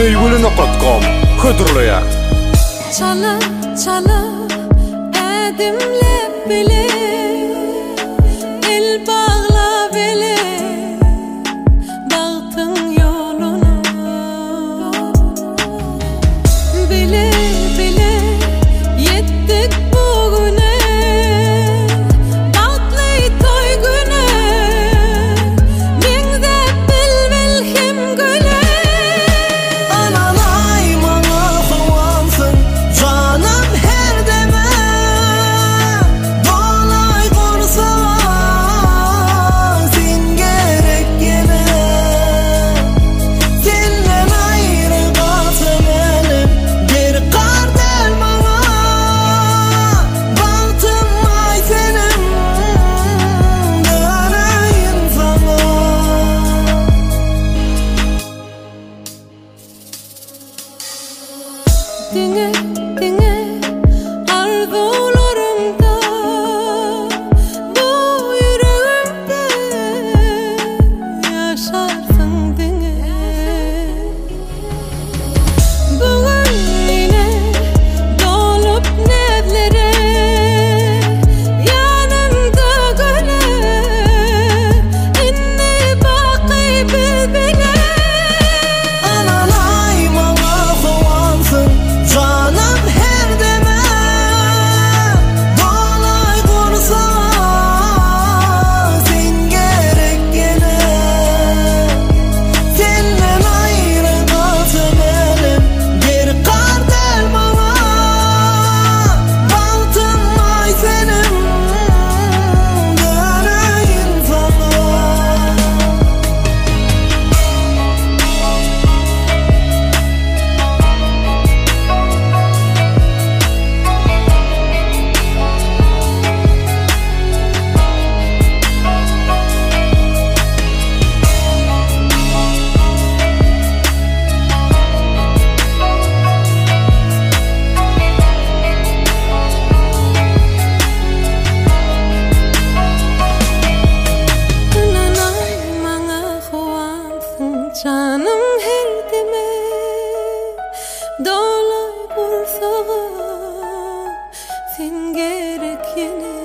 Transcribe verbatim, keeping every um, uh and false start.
söýgüli nokta com hödürleýär. Çala çala ädimlep bile el bağla bile dağıtın yolunu bile bile yettik bugüne tatlı toy güne men de bil bil hem güle Analay mana howansın canım her deme dolay kursa sen gerek gene senden ayrı kalsam elim bir kardel bana baktım ay senin döneyim sana. Dinle, dinle arzularımda, bu yüreğimde yaşarsın dinle. Bugün yine dolup nevlere yanımda göle inni baki bilbile. Analay mana howansın canım her deme dolay kursa sen gerek gene senden ayrı kalsam elim bir kardel bana baktım ay senin döneyim sana. Nanay mana howansın canım her deme dolay kursa sen gerek yine